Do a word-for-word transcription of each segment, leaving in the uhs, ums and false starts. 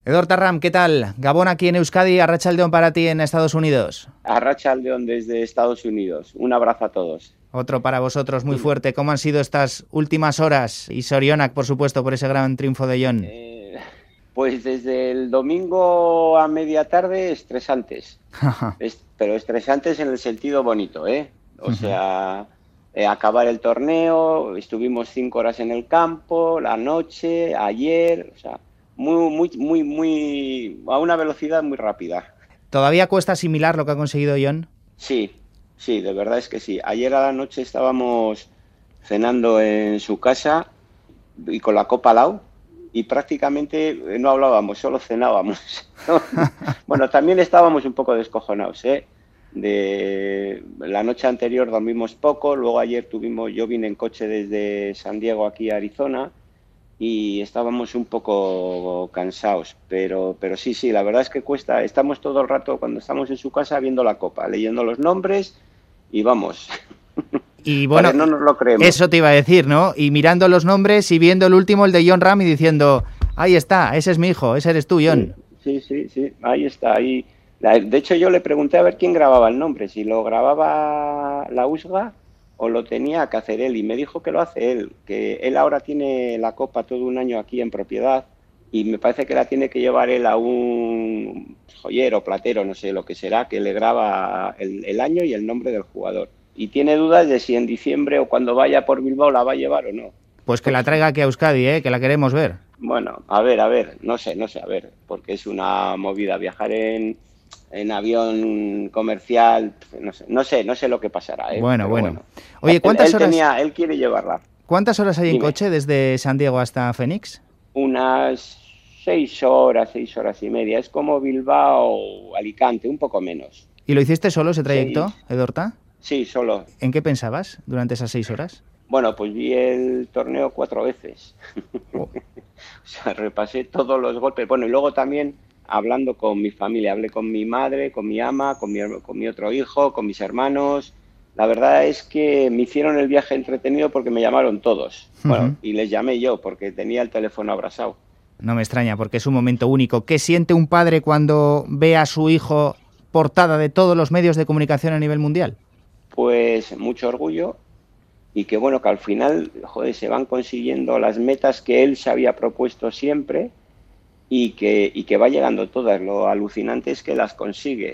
Edorta Ram, ¿qué tal? Gabón aquí en Euskadi, Arratsaldeon para ti en Estados Unidos. Arratsaldeon desde Estados Unidos. Un abrazo a todos. Otro para vosotros muy fuerte. ¿Cómo han sido estas últimas horas? Y Sorionak, por supuesto, por ese gran triunfo de Jon. Eh, pues desde el domingo a media tarde, estresantes. es, pero estresantes en el sentido bonito, ¿eh? O uh-huh. sea, eh, acabar el torneo, estuvimos cinco horas en el campo, la noche, ayer, o sea... Muy, muy, muy, muy, a una velocidad muy rápida. ¿Todavía cuesta asimilar lo que ha conseguido Jon? Sí, sí, de verdad es que sí. Ayer a la noche estábamos cenando en su casa y con la copa al lado y prácticamente no hablábamos, solo cenábamos. Bueno, también estábamos un poco descojonados, ¿eh? De la noche anterior dormimos poco, luego ayer tuvimos, yo vine en coche desde San Diego aquí a Arizona y estábamos un poco cansados, pero, pero sí, sí, la verdad es que cuesta, estamos todo el rato cuando estamos en su casa viendo la copa, leyendo los nombres y vamos. Y bueno, no nos lo creemos. Eso te iba a decir, ¿no? Y mirando los nombres y viendo el último, el de Jon Rahm, y diciendo, ahí está, ese es mi hijo, ese eres tú, Jon. Sí, sí, sí, sí, ahí está, ahí. De hecho yo le pregunté a ver quién grababa el nombre, si lo grababa la U S G A o lo tenía que hacer él, y me dijo que lo hace él, que él ahora tiene la copa todo un año aquí en propiedad y me parece que la tiene que llevar él a un joyero, platero, no sé lo que será, que le graba el, el año y el nombre del jugador. Y tiene dudas de si en diciembre o cuando vaya por Bilbao la va a llevar o no. Pues que la traiga aquí a Euskadi, ¿eh? Que la queremos ver. Bueno, a ver, a ver, no sé, no sé, a ver, porque es una movida viajar en... en avión comercial, no sé, no sé, no sé lo que pasará, ¿eh? Bueno, bueno, bueno. Oye, ¿cuántas él, él horas? Tenía, él quiere llevarla. ¿Cuántas horas hay Dime. en coche desde San Diego hasta Phoenix? Unas seis horas, seis horas y media. Es como Bilbao, Alicante, un poco menos. ¿Y lo hiciste solo ese trayecto, sí. Edorta? Sí, solo. ¿En qué pensabas durante esas seis horas? Bueno, pues vi el torneo cuatro veces. Oh. O sea, repasé todos los golpes. Bueno, y luego también hablando con mi familia, hablé con mi madre, con mi ama, con mi, con mi otro hijo, con mis hermanos. La verdad es que me hicieron el viaje entretenido porque me llamaron todos. Uh-huh. Bueno, y les llamé yo porque tenía el teléfono abrasado. No me extraña porque es un momento único. ¿Qué siente un padre cuando ve a su hijo portada de todos los medios de comunicación a nivel mundial? Pues mucho orgullo y que bueno, que al final, joder, se van consiguiendo las metas que él se había propuesto siempre. Y que, y que va llegando todas. Lo alucinante es que las consigue.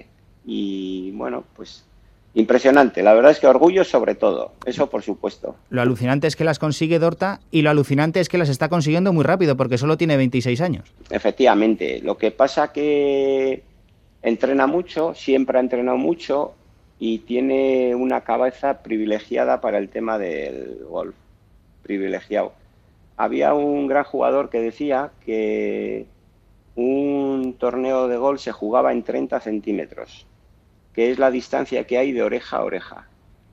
Y bueno, pues impresionante. La verdad es que orgullo sobre todo. Eso por supuesto. Lo alucinante es que las consigue Dorta y lo alucinante es que las está consiguiendo muy rápido porque solo tiene veintiséis años. Efectivamente. Lo que pasa que entrena mucho, siempre ha entrenado mucho y tiene una cabeza privilegiada para el tema del golf. Privilegiado. Había un gran jugador que decía que un torneo de golf se jugaba en treinta centímetros, que es la distancia que hay de oreja a oreja.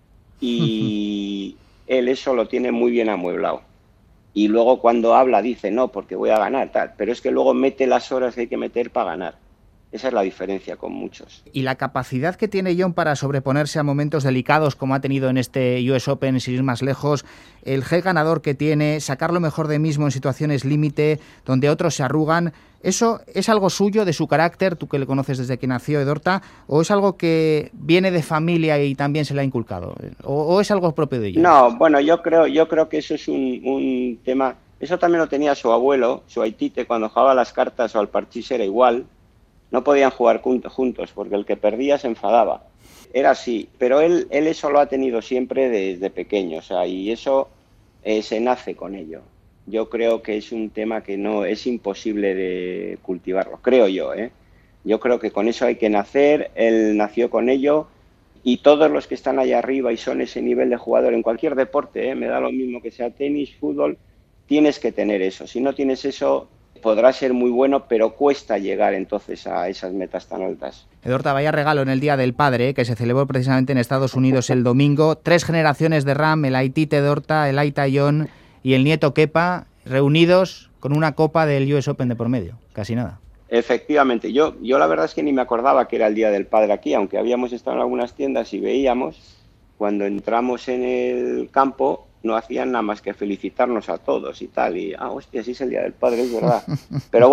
Y él eso lo tiene muy bien amueblado. Y luego cuando habla dice, no, porque voy a ganar, tal. Pero es que luego mete las horas que hay que meter para ganar. Esa es la diferencia con muchos. Y la capacidad que tiene Jon para sobreponerse a momentos delicados como ha tenido en este U S Open, sin ir más lejos, el gel ganador que tiene, sacar lo mejor de mismo en situaciones límite, donde otros se arrugan, ¿eso es algo suyo, de su carácter, tú que le conoces desde que nació, Edorta, o es algo que viene de familia y también se le ha inculcado? ¿O, o es algo propio de Jon? No, bueno, yo creo, yo creo que eso es un, un tema... Eso también lo tenía su abuelo, su aitite, cuando jugaba las cartas o al parchís era igual. No podían jugar juntos porque el que perdía se enfadaba. Era así, pero él, él eso lo ha tenido siempre desde pequeño, o sea, y eso eh, se nace con ello. Yo creo que es un tema que no es imposible de cultivarlo, creo yo, ¿eh? Yo creo que con eso hay que nacer, él nació con ello y todos los que están allá arriba y son ese nivel de jugador en cualquier deporte, ¿eh? Me da lo mismo que sea tenis, fútbol, tienes que tener eso. Si no tienes eso, podrá ser muy bueno, pero cuesta llegar entonces a esas metas tan altas. Edorta, vaya regalo en el Día del Padre, que se celebró precisamente en Estados Unidos el domingo. Tres generaciones de Rahm, el aitite Edorta, el aita Jon y el nieto Kepa, reunidos con una copa del U S Open de por medio. Casi nada. Efectivamente. Yo, yo la verdad es que ni me acordaba que era el Día del Padre aquí, aunque habíamos estado en algunas tiendas y veíamos, cuando entramos en el campo, no hacían nada más que felicitarnos a todos y tal, y, ah, hostia, sí es el Día del Padre, es verdad. Pero bueno,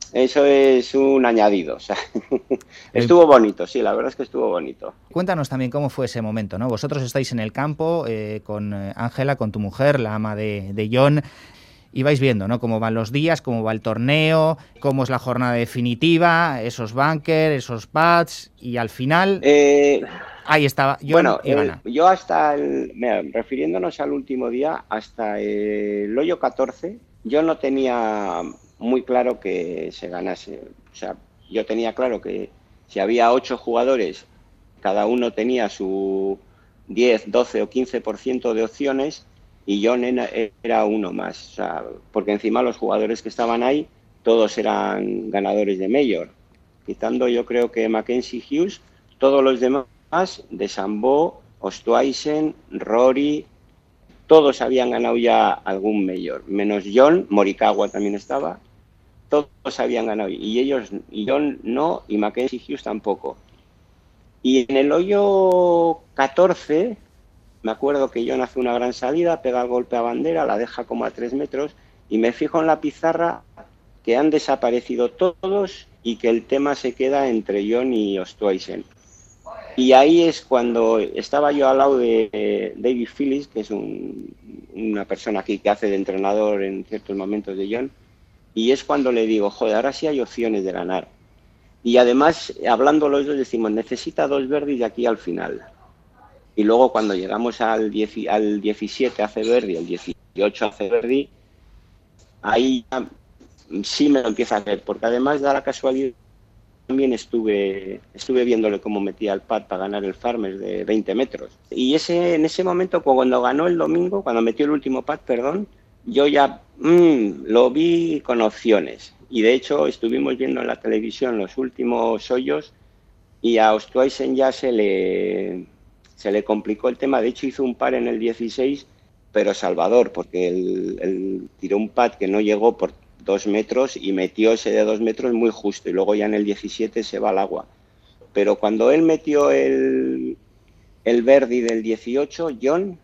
eso es un añadido. O sea, estuvo bonito, sí, la verdad es que estuvo bonito. Cuéntanos también cómo fue ese momento, ¿no? Vosotros estáis en el campo eh, con Ángela, con tu mujer, la ama de, de John, y vais viendo, ¿no? Cómo van los días, cómo va el torneo, cómo es la jornada definitiva, esos bunkers, esos pads, y al final... Eh... Ahí estaba, John bueno, y gana. El, yo hasta, el, mira, refiriéndonos al último día, hasta el hoyo catorce, yo no tenía muy claro que se ganase. O sea, yo tenía claro que si había ocho jugadores, cada uno tenía su diez, doce o quince por ciento de opciones y John era uno más. O sea, porque encima los jugadores que estaban ahí, todos eran ganadores de Major. Quitando yo creo que Mackenzie Hughes, todos los demás de Sambó, Osthuizen, Rory, todos habían ganado ya algún Major, menos John, Morikawa también estaba, todos habían ganado, y ellos, y John no, y Mackenzie Hughes tampoco. Y en el hoyo catorce, me acuerdo que John hace una gran salida, pega el golpe a bandera, la deja como a tres metros, y me fijo en la pizarra que han desaparecido todos y que el tema se queda entre John y Osthuizen. Y ahí es cuando estaba yo al lado de David Phillips, que es un, una persona aquí que hace de entrenador en ciertos momentos de John, y es cuando le digo, joder, ahora sí hay opciones de ganar. Y además, hablando los dos, decimos, necesita dos birdies de aquí al final. Y luego cuando llegamos al, diez, al diecisiete hace birdie, al dieciocho hace birdie, ahí sí me lo empieza a hacer, porque además da la casualidad. También estuve estuve viéndole cómo metía el pad para ganar el Farmers de veinte metros. Y ese en ese momento, cuando ganó el domingo, cuando metió el último pad, perdón, yo ya mmm, lo vi con opciones. Y de hecho estuvimos viendo en la televisión los últimos hoyos y a Osthuizen ya se le, se le complicó el tema. De hecho hizo un par en el dieciséis, pero salvador, porque él, él tiró un pad que no llegó por dos metros y metió ese de dos metros muy justo y luego ya en el diecisiete se va al agua. Pero cuando él metió el, el birdie del dieciocho, John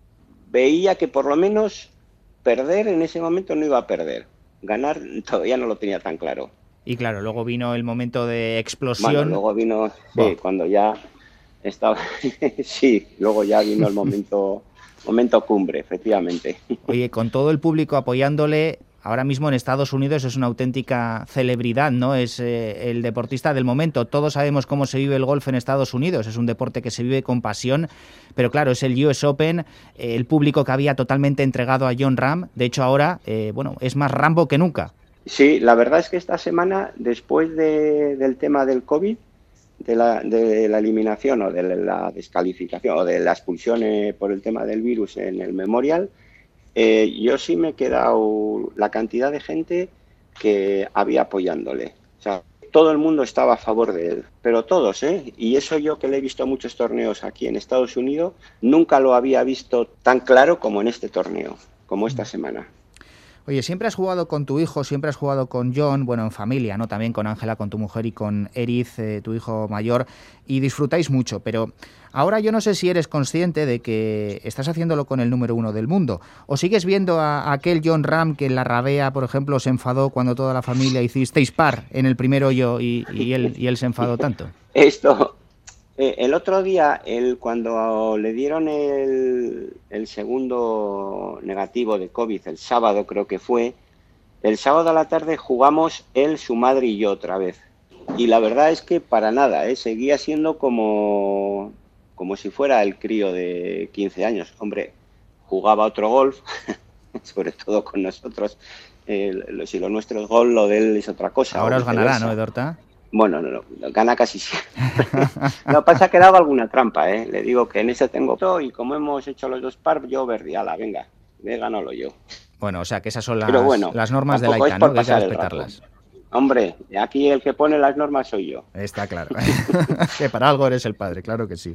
veía que por lo menos perder en ese momento no iba a perder. Ganar todavía no lo tenía tan claro. Y claro, luego vino el momento de explosión. Bueno, luego vino, sí, bueno. cuando ya estaba, sí, luego ya vino el momento, momento cumbre, efectivamente. Oye, con todo el público apoyándole, ahora mismo en Estados Unidos es una auténtica celebridad, ¿no? Es eh, el deportista del momento. Todos sabemos cómo se vive el golf en Estados Unidos. Es un deporte que se vive con pasión, pero claro, es el U S Open, eh, el público que había totalmente entregado a Jon Rahm. De hecho, ahora, eh, bueno, es más Rambo que nunca. Sí, la verdad es que esta semana, después de, del tema del COVID, de la, de la eliminación o de la descalificación o de la expulsión eh, por el tema del virus en el Memorial, Eh, yo sí me he quedado la cantidad de gente que había apoyándole. O sea, todo el mundo estaba a favor de él, pero todos, ¿eh? Y eso yo que le he visto muchos torneos aquí en Estados Unidos, nunca lo había visto tan claro como en este torneo, como esta semana. Oye, siempre has jugado con tu hijo, siempre has jugado con John, bueno, en familia, ¿no? También con Ángela, con tu mujer y con Eriz, eh, tu hijo mayor, y disfrutáis mucho, pero ahora yo no sé si eres consciente de que estás haciéndolo con el número uno del mundo, o sigues viendo a, a aquel Jon Rahm que en la rabea, por ejemplo, se enfadó cuando toda la familia hicisteis par en el primer hoyo y, y, él, y él se enfadó tanto. Esto... Eh, el otro día, él, cuando le dieron el, el segundo negativo de COVID, el sábado creo que fue, el sábado a la tarde jugamos él, su madre y yo otra vez. Y la verdad es que para nada, ¿eh? Seguía siendo como, como si fuera el crío de quince años. Hombre, jugaba otro golf, sobre todo con nosotros. Eh, si lo nuestro es golf, lo de él es otra cosa. Ahora os ganará, ¿no, Edorta? Bueno, no, no, gana casi siempre. Lo que pasa es que daba alguna trampa, ¿eh? Le digo que en ese tengo todo y como hemos hecho los dos par, yo verdiala, venga, ve, ganalo yo. Bueno, o sea, que esas son las, bueno, las normas de la I T A, ¿no? Que hay que respetarlas. Hombre, aquí el que pone las normas soy yo. Está claro. Que para algo eres el padre, claro que sí.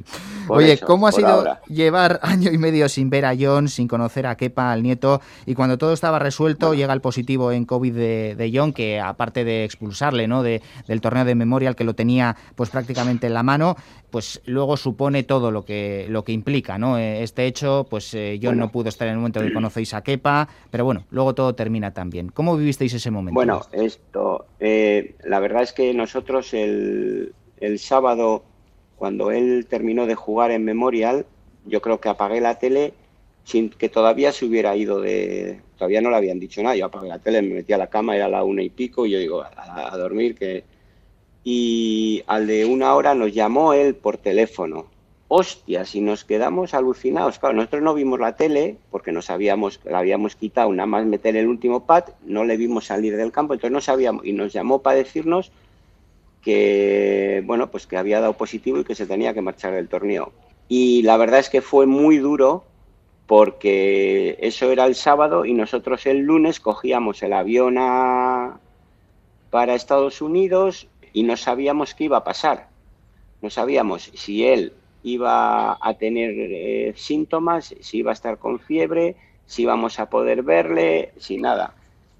Por Oye, eso, ¿cómo ha por sido ahora. llevar año y medio sin ver a Jon, sin conocer a Kepa, al nieto, y cuando todo estaba resuelto Bueno, llega el positivo en COVID de, de Jon, que aparte de expulsarle, ¿no?, de, del torneo de Memorial, que lo tenía pues prácticamente en la mano, pues luego supone todo lo que lo que implica, ¿no? Este hecho, pues eh, Jon no bueno, pudo estar en el momento que conocéis a Kepa, pero bueno, luego todo termina también. ¿Cómo vivisteis ese momento? bueno, esto, eh, la verdad es que nosotros el, el sábado, cuando él terminó de jugar en Memorial, yo creo que apagué la tele sin que todavía se hubiera ido de... Todavía no le habían dicho nada, yo apagué la tele, me metí a la cama, era la una y pico, y yo digo, a, a dormir, que... Y al de una hora nos llamó él por teléfono. Hostias, y nos quedamos alucinados. Claro, nosotros no vimos la tele porque nos habíamos, la habíamos quitado, nada más meter el último pad, no le vimos salir del campo, entonces no sabíamos, y nos llamó para decirnos que, bueno, pues que había dado positivo y que se tenía que marchar del torneo. Y la verdad es que fue muy duro porque eso era el sábado y nosotros el lunes cogíamos el avión a, para Estados Unidos y no sabíamos qué iba a pasar. No sabíamos si él iba a tener eh, síntomas, si iba a estar con fiebre, si íbamos a poder verle, si nada.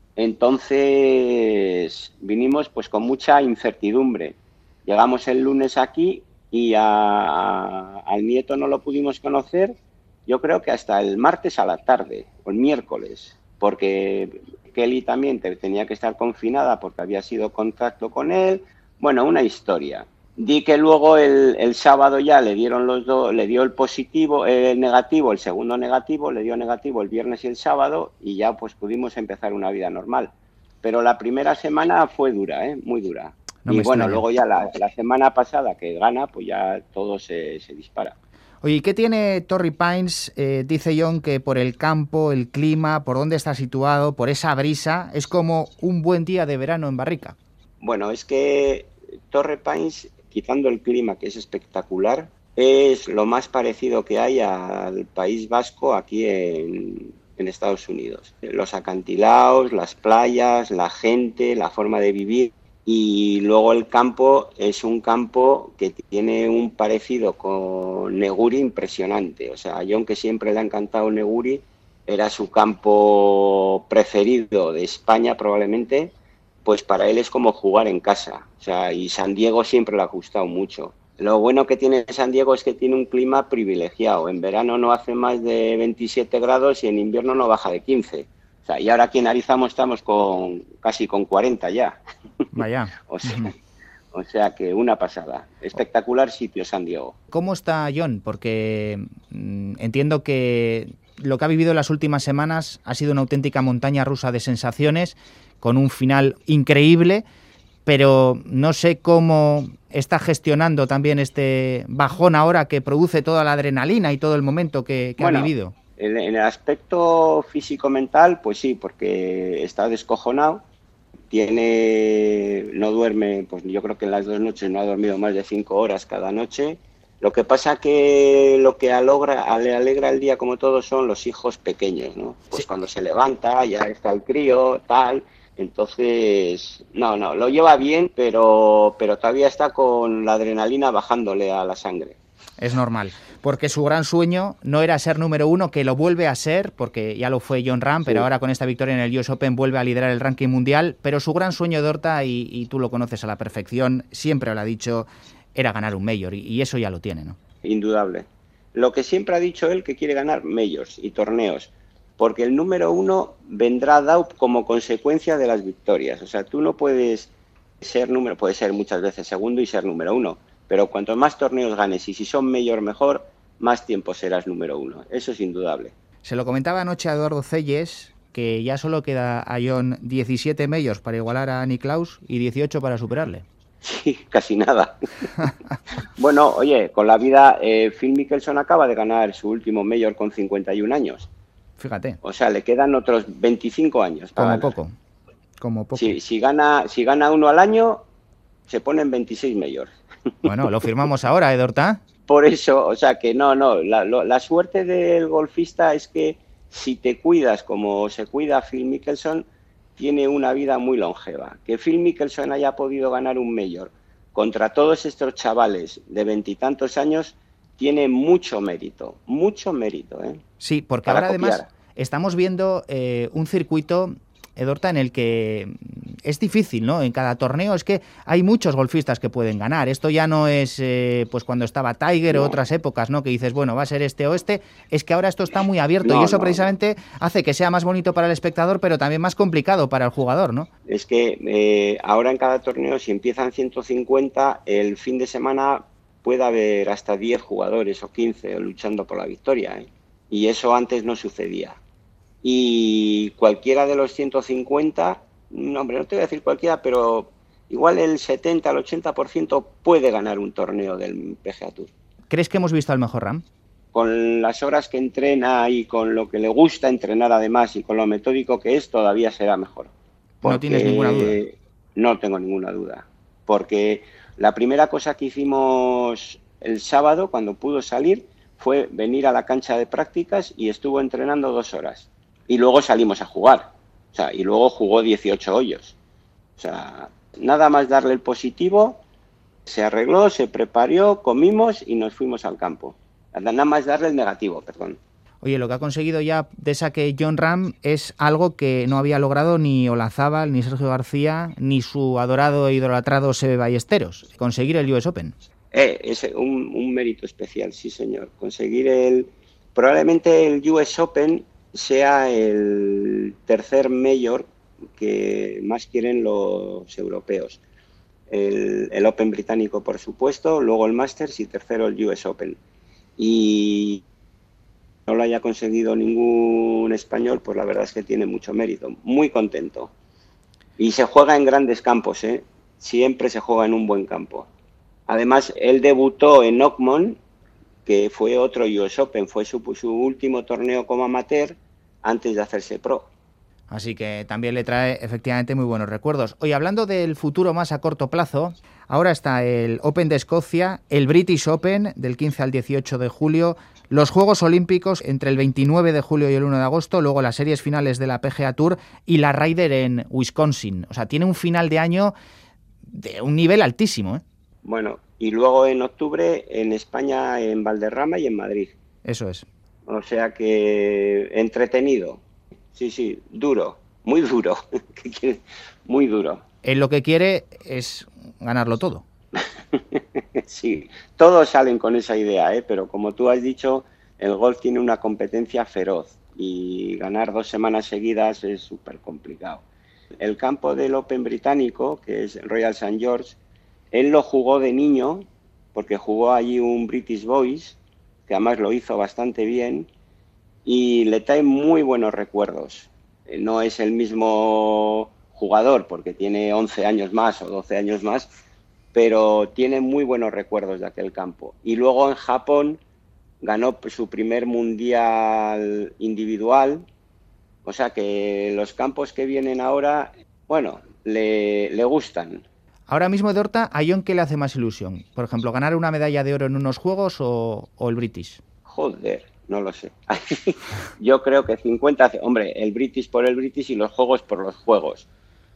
Entonces vinimos pues con mucha incertidumbre. Llegamos el lunes aquí y a, a, al nieto no lo pudimos conocer, yo creo que hasta el martes a la tarde o el miércoles, porque Kelly también tenía que estar confinada porque había sido contacto con él. Bueno, una historia. Di que luego el, el sábado ya le dieron los dos, le dio el positivo, el negativo, el segundo negativo, le dio negativo el viernes y el sábado y ya pues pudimos empezar una vida normal. Pero la primera semana fue dura, ¿eh? Muy dura. No Y me bueno, extraña. luego ya la, la semana pasada que gana, pues ya todo se, se dispara. Oye, ¿y qué tiene Torrey Pines? Eh, dice Jon que por el campo, el clima, por dónde está situado, por esa brisa, es como un buen día de verano en Barrica. Bueno, es que Torrey Pines, quitando el clima que es espectacular, es lo más parecido que hay al País Vasco aquí en, en Estados Unidos. Los acantilados, las playas, la gente, la forma de vivir. Y luego el campo es un campo que tiene un parecido con Neguri impresionante. O sea, a Jon, que siempre le ha encantado Neguri, era su campo preferido de España probablemente, pues para él es como jugar en casa. O sea, y San Diego siempre le ha gustado mucho. Lo bueno que tiene San Diego es que tiene un clima privilegiado. En verano no hace más de veintisiete grados y en invierno no baja de quince. O sea, y ahora aquí en Arizamo estamos con casi con cuarenta ya. Vaya. o sea, o sea que una pasada. Espectacular sitio San Diego. ¿Cómo está Jon? Porque mmm, entiendo que lo que ha vivido en las últimas semanas ha sido una auténtica montaña rusa de sensaciones, con un final increíble, pero no sé cómo está gestionando también este bajón ahora que produce toda la adrenalina y todo el momento que, que bueno, ha vivido. En el aspecto físico-mental, pues sí, porque está descojonado, tiene, no duerme, pues yo creo que en las dos noches no ha dormido más de cinco horas cada noche. Lo que pasa que lo que alogra, le alegra el día como todo son los hijos pequeños, ¿no? Pues sí. Cuando se levanta, ya está el crío, tal. Entonces, no, no, lo lleva bien, pero, pero todavía está con la adrenalina bajándole a la sangre. Es normal, porque su gran sueño no era ser número uno, que lo vuelve a ser, porque ya lo fue Jon Rahm, pero sí. Ahora con esta victoria en el U S Open vuelve a liderar el ranking mundial, pero su gran sueño de Horta, y, y tú lo conoces a la perfección, siempre lo ha dicho, era ganar un Major, y, y eso ya lo tiene, ¿no? Indudable. Lo que siempre ha dicho él, que quiere ganar Majors y torneos, porque el número uno vendrá dado como consecuencia de las victorias. O sea, tú no puedes ser número, puedes ser muchas veces segundo y ser número uno, pero cuanto más torneos ganes y si son mayor mejor, más tiempo serás número uno. Eso es indudable. Se lo comentaba anoche a Eduardo Celles, que ya solo queda a Jon diecisiete majors para igualar a Nicklaus y dieciocho para superarle. Sí, casi nada. Bueno, oye, con la vida, eh, Phil Mickelson acaba de ganar su último major con cincuenta y un años. Fíjate. O sea, le quedan otros veinticinco años para Como ganar. poco, como poco. Si, si, gana, si gana uno al año, se ponen veintiséis majors. Bueno, lo firmamos ahora, ¿eh, Horta? Por eso, o sea que no, no, la, la suerte del golfista es que si te cuidas como se cuida Phil Mickelson, tiene una vida muy longeva. Que Phil Mickelson haya podido ganar un major contra todos estos chavales de veintitantos años tiene mucho mérito, mucho mérito. ¿eh? Sí, porque Para ahora copiar. además estamos viendo eh, un circuito, Edorta, en el que es difícil, ¿no? En cada torneo es que hay muchos golfistas que pueden ganar. Esto ya no es eh, pues cuando estaba Tiger No. o otras épocas, ¿no? Que dices, bueno, va a ser este o este. Es que ahora esto está muy abierto No, y eso no, precisamente no. hace que sea más bonito para el espectador, pero también más complicado para el jugador, ¿no? Es que eh, ahora en cada torneo, si empiezan ciento cincuenta, el fin de semana puede haber hasta diez jugadores o quince luchando por la victoria, ¿eh? Y eso antes no sucedía. Y cualquiera de los ciento cincuenta, no, hombre, no te voy a decir cualquiera, pero igual el setenta al ochenta por ciento puede ganar un torneo del P G A Tour. ¿Crees que hemos visto al mejor Rahm? Con las horas que entrena y con lo que le gusta entrenar además y con lo metódico que es, todavía será mejor. No tienes ninguna duda. No tengo ninguna duda. Porque la primera cosa que hicimos el sábado, cuando pudo salir, fue venir a la cancha de prácticas y estuvo entrenando dos horas. Y luego salimos a jugar. O sea, y luego jugó dieciocho hoyos. O sea, nada más darle el positivo, se arregló, se preparó, comimos y nos fuimos al campo. Nada más darle el negativo, perdón. Oye, lo que ha conseguido ya de saque Jon Rahm es algo que no había logrado ni Olazábal, ni Sergio García, ni su adorado e idolatrado Seve Ballesteros. Conseguir el U S Open. Eh, es un, un mérito especial, sí señor. Conseguir el... Probablemente el U S Open sea el tercer mayor que más quieren los europeos. El, el Open británico, por supuesto, luego el Masters y tercero el U S Open. Y no lo haya conseguido ningún español, pues la verdad es que tiene mucho mérito. Muy contento. Y se juega en grandes campos, ¿eh? Siempre se juega en un buen campo. Además, él debutó en Oakmont, que fue otro U S Open, fue su, su último torneo como amateur antes de hacerse pro. Así que también le trae efectivamente muy buenos recuerdos. Hoy, hablando del futuro más a corto plazo, ahora está el Open de Escocia, el British Open del quince al dieciocho de julio, los Juegos Olímpicos entre el veintinueve de julio y el uno de agosto, luego las series finales de la P G A Tour y la Ryder en Wisconsin. O sea, tiene un final de año de un nivel altísimo, ¿eh? Bueno, y luego en octubre en España, en Valderrama y en Madrid. Eso es. O sea que entretenido. Sí, sí, duro, muy duro, muy duro. Él lo que quiere es ganarlo todo. Sí, todos salen con esa idea, ¿eh? Pero como tú has dicho, el golf tiene una competencia feroz y ganar dos semanas seguidas es súper complicado. El campo del Open británico, que es Royal Saint George, él lo jugó de niño porque jugó allí un British Boys, que además lo hizo bastante bien, y le trae muy buenos recuerdos. No es el mismo jugador porque tiene once años más o doce años más, pero tiene muy buenos recuerdos de aquel campo. Y luego en Japón ganó su primer mundial individual, o sea que los campos que vienen ahora, bueno, le, le gustan. Ahora mismo, de Horta, ¿a Jon qué le hace más ilusión? Por ejemplo, ¿ganar una medalla de oro en unos Juegos o, o el British? Joder, no lo sé. Yo creo que cincuenta... Hombre, el British por el British y los Juegos por los Juegos.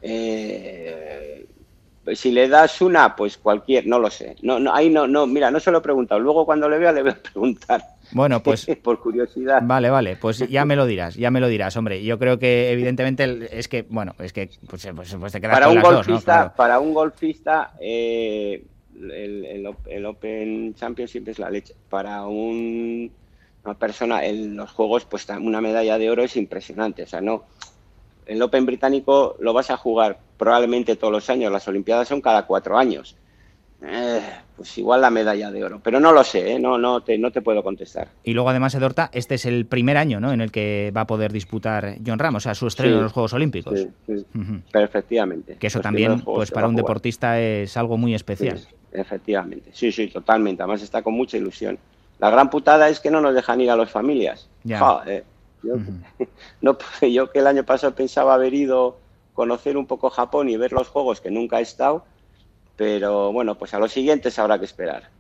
Eh, si le das una, pues cualquier, no lo sé. No, no, ahí no, no, mira, no se lo he preguntado. Luego cuando le vea le voy a preguntar. Bueno, pues por curiosidad. Vale, vale, pues ya me lo dirás, ya me lo dirás, hombre. Yo creo que evidentemente es que, bueno, es que pues, pues, pues te quedas para con un las golfista, dos, ¿no? Claro. Para un golfista, eh, el, el, el Open Championship es la leche. Para un, una persona, en los juegos, pues una medalla de oro es impresionante. O sea, no, el Open británico lo vas a jugar probablemente todos los años. Las Olimpiadas son cada cuatro años. Eh, pues igual la medalla de oro, pero no lo sé, ¿eh? no, no, te, no te puedo contestar. Y luego además, Edorta, este es el primer año, ¿no?, en el que va a poder disputar Jon Rahm, o sea, su estreno sí, en los Juegos Olímpicos. Sí, sí. Uh-huh. Efectivamente. Que eso también, pues para un deportista es algo muy especial. Sí, efectivamente, sí, sí, totalmente, además está con mucha ilusión. La gran putada es que no nos dejan ir a las familias. Ya. Joder, yo, uh-huh. no, yo que el año pasado pensaba haber ido a conocer un poco Japón y ver los Juegos, que nunca he estado, pero bueno, pues a los siguientes habrá que esperar.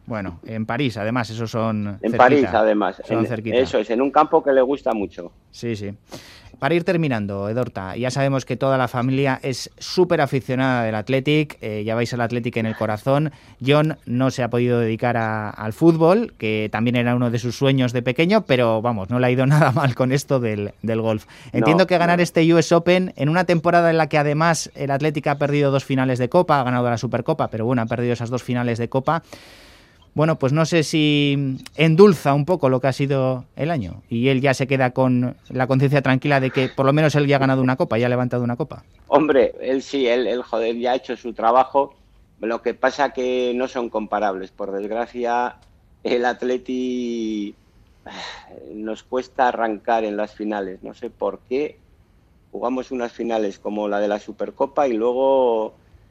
Bueno, en París, además, esos son En cerquita, París, además. Son En, cerquita. Eso es, en un campo que le gusta mucho. Sí, sí. Para ir terminando, Edorta, ya sabemos que toda la familia es súper aficionada del Athletic, eh, ya vais al Athletic en el corazón. John no se ha podido dedicar a, al fútbol, que también era uno de sus sueños de pequeño, pero vamos, no le ha ido nada mal con esto del, del golf. Entiendo No, que ganar no. este U S Open en una temporada en la que además el Athletic ha perdido dos finales de Copa, ha ganado la Supercopa, pero bueno, ha perdido esas dos finales de Copa. Bueno, pues no sé si endulza un poco lo que ha sido el año y él ya se queda con la conciencia tranquila de que por lo menos él ya ha ganado una copa, ya ha levantado una copa. Hombre, él sí, él, él joder, ya ha hecho su trabajo. Lo que pasa que no son comparables. Por desgracia, el Atleti nos cuesta arrancar en las finales. No sé por qué jugamos unas finales como la de la Supercopa y luego...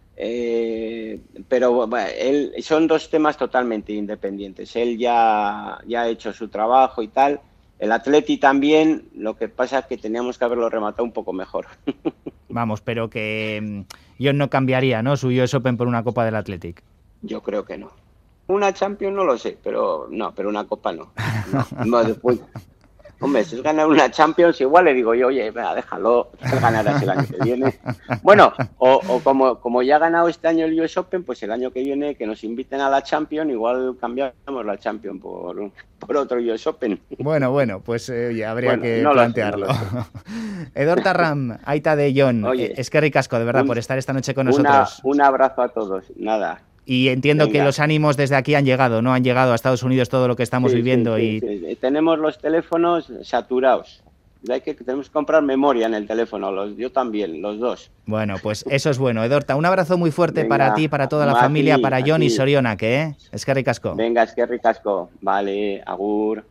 Eh, pero bueno, él, son dos temas totalmente independientes. Él ya, ya ha hecho su trabajo y tal. El Atleti también, lo que pasa es que teníamos que haberlo rematado un poco mejor. Vamos, pero que John no cambiaría, ¿no?, su U S Open por una Copa del Athletic. Yo creo que no. Una Champions no lo sé, pero no, pero una Copa no. No, no después. Hombre, si es ganar una Champions, igual le digo yo, oye, venga, déjalo, ganarás el año que viene. Bueno, o, o como, como ya ha ganado este año el U S Open, pues el año que viene que nos inviten a la Champions, igual cambiamos la Champions por, por otro U S Open. Bueno, bueno, pues eh, oye, habría bueno, que no plantearlo. Lo sé, no lo sé. Edorta Ram, aita de John, Oye, es que ricasco, de verdad, un, por estar esta noche con una, nosotros. Un abrazo a todos, nada. Y entiendo Venga. que los ánimos desde aquí han llegado, ¿no? Han llegado a Estados Unidos todo lo que estamos sí, viviendo. Sí, y sí, sí. Tenemos los teléfonos saturados. Hay que, tenemos que comprar memoria en el teléfono, los, yo también, los dos. Bueno, pues eso es bueno. Edorta, un abrazo muy fuerte Venga, para ti, para toda la a familia, ti, para a John y ti. Soriona, que ¿eh? Es que ricasco. Venga, es que ricasco. Vale, agur.